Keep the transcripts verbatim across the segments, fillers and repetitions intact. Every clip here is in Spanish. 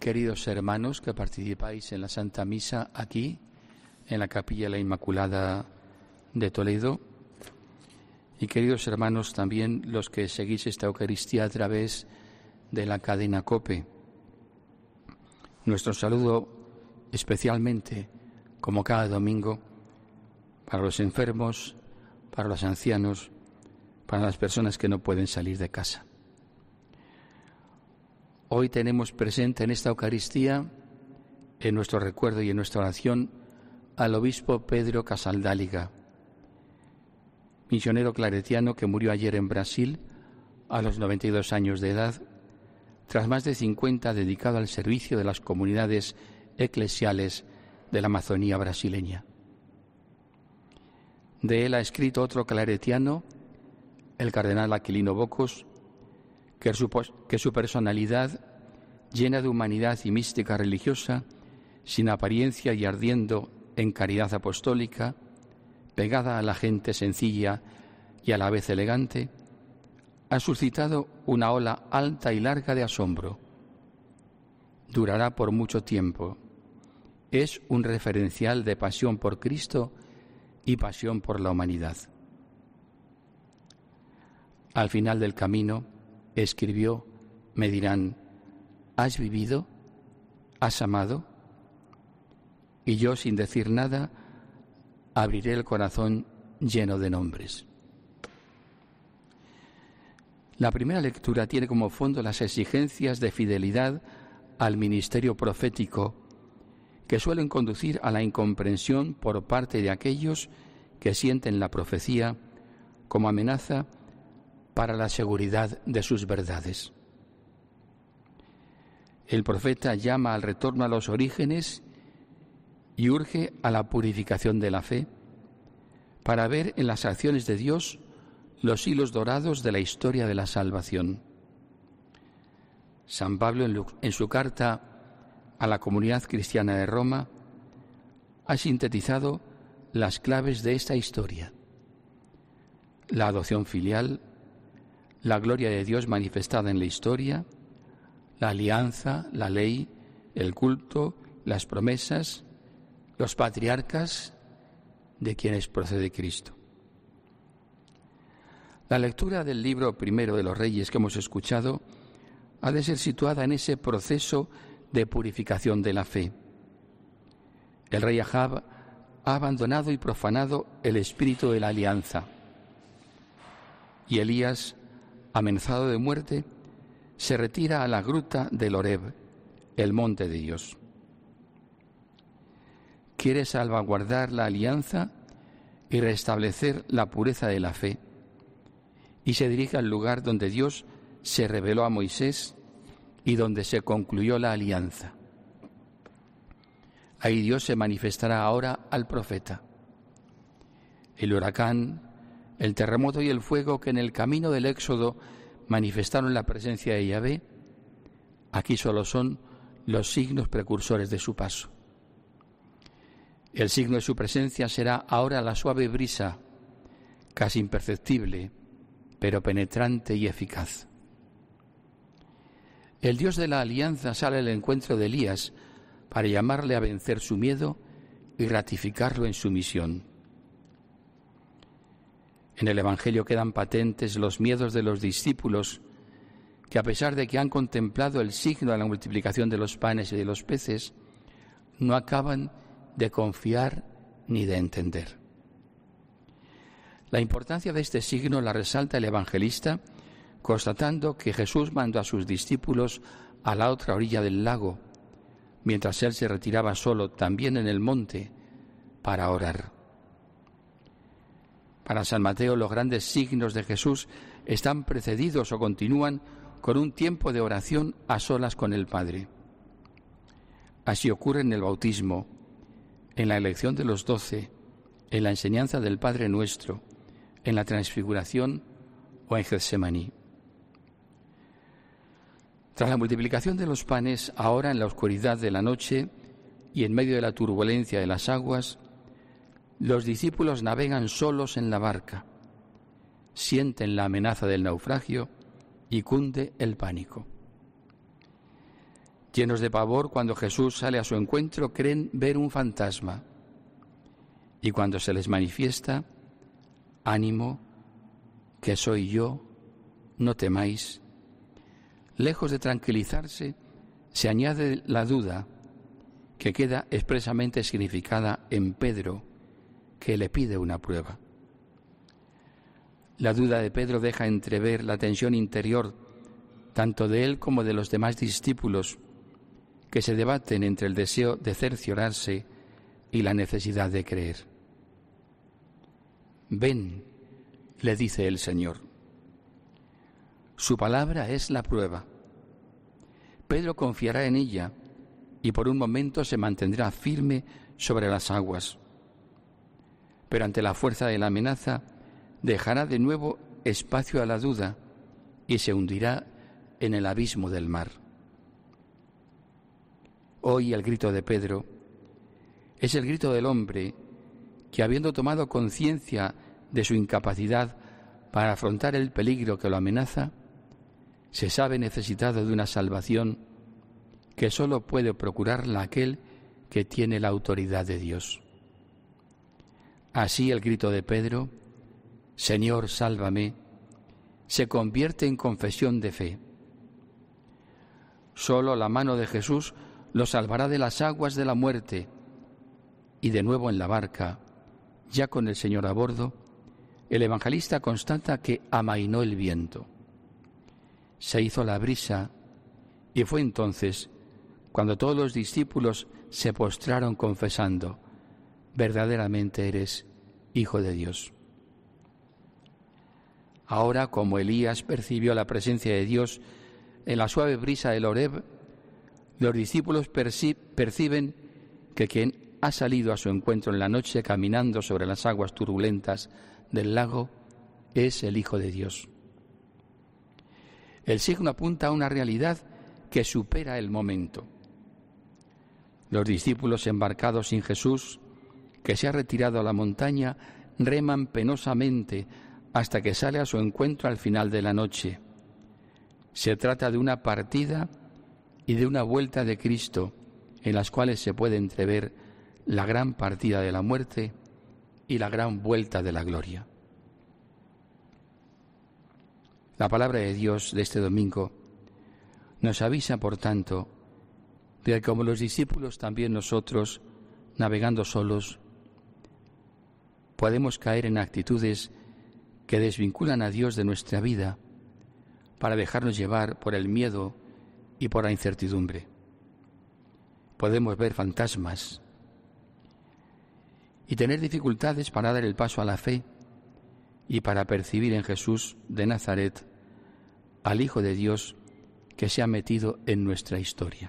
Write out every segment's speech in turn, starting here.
queridos hermanos que participáis en la Santa Misa aquí, en la Capilla de la Inmaculada de Toledo, y queridos hermanos también los que seguís esta Eucaristía a través de la cadena COPE. Nuestro saludo especialmente, como cada domingo, para los enfermos, para los ancianos, para las personas que no pueden salir de casa. Hoy tenemos presente en esta Eucaristía, en nuestro recuerdo y en nuestra oración, al obispo Pedro Casaldáliga, misionero claretiano que murió ayer en Brasil a los noventa y dos años de edad, tras más de cincuenta dedicado al servicio de las comunidades eclesiales de la Amazonía brasileña. De él ha escrito otro claretiano, el cardenal Aquilino Bocos, que su, que su personalidad, llena de humanidad y mística religiosa, sin apariencia y ardiendo en caridad apostólica, pegada a la gente sencilla y a la vez elegante, ha suscitado una ola alta y larga de asombro. Durará por mucho tiempo. Es un referencial de pasión por Cristo y pasión por la humanidad. Al final del camino, escribió, me dirán, ¿has vivido? ¿Has amado? Y yo, sin decir nada, abriré el corazón lleno de nombres. La primera lectura tiene como fondo las exigencias de fidelidad al ministerio profético que suelen conducir a la incomprensión por parte de aquellos que sienten la profecía como amenaza para la seguridad de sus verdades. El profeta llama al retorno a los orígenes y urge a la purificación de la fe para ver en las acciones de Dios los hilos dorados de la historia de la salvación. San Pablo, en su carta a la comunidad cristiana de Roma, ha sintetizado las claves de esta historia: la adopción filial, la gloria de Dios manifestada en la historia, la alianza, la ley, el culto, las promesas, los patriarcas de quienes procede Cristo. La lectura del libro primero de los Reyes que hemos escuchado ha de ser situada en ese proceso de purificación de la fe. El rey Ahab ha abandonado y profanado el espíritu de la alianza, y Elías, amenazado de muerte, se retira a la gruta del Horeb, el monte de Dios. Quiere salvaguardar la alianza y restablecer la pureza de la fe, y se dirige al lugar donde Dios se reveló a Moisés y donde se concluyó la alianza. Ahí Dios se manifestará ahora al profeta. El huracán, el terremoto y el fuego que en el camino del Éxodo manifestaron la presencia de Yahvé, aquí solo son los signos precursores de su paso. El signo de su presencia será ahora la suave brisa, casi imperceptible, pero penetrante y eficaz. El Dios de la alianza sale al encuentro de Elías para llamarle a vencer su miedo y ratificarlo en su misión. En el Evangelio quedan patentes los miedos de los discípulos que, a pesar de que han contemplado el signo de la multiplicación de los panes y de los peces, no acaban de confiar ni de entender. La importancia de este signo la resalta el evangelista, constatando que Jesús mandó a sus discípulos a la otra orilla del lago, mientras él se retiraba solo, también en el monte, para orar. Para San Mateo, los grandes signos de Jesús están precedidos o continúan con un tiempo de oración a solas con el Padre. Así ocurre en el bautismo, en la elección de los doce, en la enseñanza del Padre Nuestro, en la transfiguración o en Getsemaní. Tras la multiplicación de los panes, ahora en la oscuridad de la noche y en medio de la turbulencia de las aguas, los discípulos navegan solos en la barca, sienten la amenaza del naufragio y cunde el pánico. Llenos de pavor, cuando Jesús sale a su encuentro, creen ver un fantasma. Y cuando se les manifiesta, ánimo, que soy yo, no temáis. Lejos de tranquilizarse, se añade la duda, que queda expresamente significada en Pedro, que le pide una prueba. La duda de Pedro deja entrever la tensión interior, tanto de él como de los demás discípulos, que se debaten entre el deseo de cerciorarse y la necesidad de creer. Ven, le dice el Señor. Su palabra es la prueba. Pedro confiará en ella y por un momento se mantendrá firme sobre las aguas. Pero ante la fuerza de la amenaza, dejará de nuevo espacio a la duda y se hundirá en el abismo del mar. Hoy el grito de Pedro es el grito del hombre que, habiendo tomado conciencia de su incapacidad para afrontar el peligro que lo amenaza, se sabe necesitado de una salvación que sólo puede procurarla aquel que tiene la autoridad de Dios. Así el grito de Pedro, Señor, sálvame, se convierte en confesión de fe. Sólo la mano de Jesús lo salvará de las aguas de la muerte, y de nuevo en la barca, ya con el Señor a bordo, el evangelista constata que amainó el viento. Se hizo la brisa, y fue entonces cuando todos los discípulos se postraron confesando, verdaderamente eres Hijo de Dios. Ahora, como Elías percibió la presencia de Dios en la suave brisa del Horeb, los discípulos perci- perciben que quien ha salido a su encuentro en la noche caminando sobre las aguas turbulentas del lago es el Hijo de Dios. El signo apunta a una realidad que supera el momento. Los discípulos embarcados sin Jesús, que se ha retirado a la montaña, reman penosamente hasta que sale a su encuentro al final de la noche. Se trata de una partida y de una vuelta de Cristo, en las cuales se puede entrever la gran partida de la muerte y la gran vuelta de la gloria. La palabra de Dios de este domingo nos avisa, por tanto, de que como los discípulos también nosotros, navegando solos, podemos caer en actitudes que desvinculan a Dios de nuestra vida para dejarnos llevar por el miedo y por la incertidumbre. Podemos ver fantasmas y tener dificultades para dar el paso a la fe y para percibir en Jesús de Nazaret al Hijo de Dios que se ha metido en nuestra historia.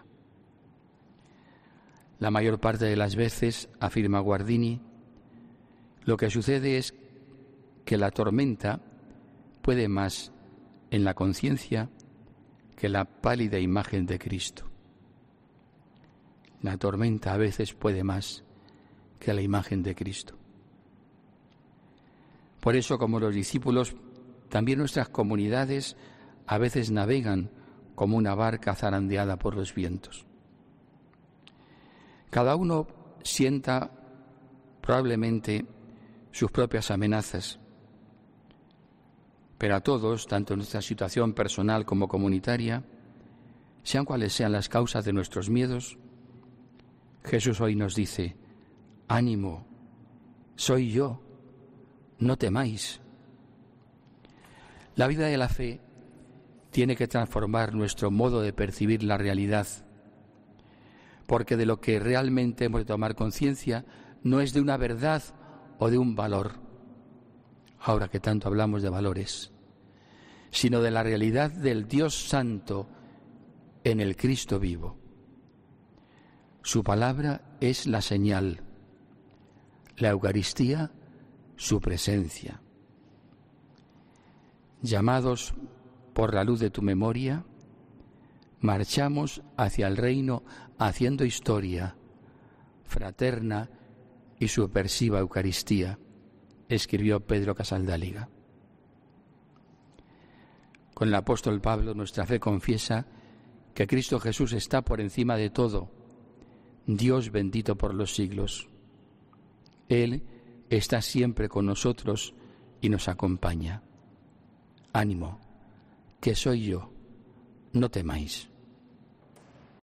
La mayor parte de las veces, afirma Guardini, lo que sucede es que la tormenta puede más en la conciencia que la pálida imagen de Cristo. La tormenta a veces puede más que la imagen de Cristo. Por eso, como los discípulos, también nuestras comunidades a veces navegan como una barca zarandeada por los vientos. Cada uno sienta probablemente sus propias amenazas, pero a todos, tanto en nuestra situación personal como comunitaria, sean cuales sean las causas de nuestros miedos, Jesús hoy nos dice, ánimo, soy yo, no temáis. La vida de la fe tiene que transformar nuestro modo de percibir la realidad, porque de lo que realmente hemos de tomar conciencia no es de una verdad o de un valor, ahora que tanto hablamos de valores, sino de la realidad del Dios Santo en el Cristo vivo. Su palabra es la señal, la Eucaristía su presencia. Llamados por la luz de tu memoria, marchamos hacia el reino haciendo historia, fraterna y subversiva Eucaristía, escribió Pedro Casaldáliga. Con el apóstol Pablo nuestra fe confiesa que Cristo Jesús está por encima de todo, Dios bendito por los siglos. Él está siempre con nosotros y nos acompaña. Ánimo, que soy yo, no temáis.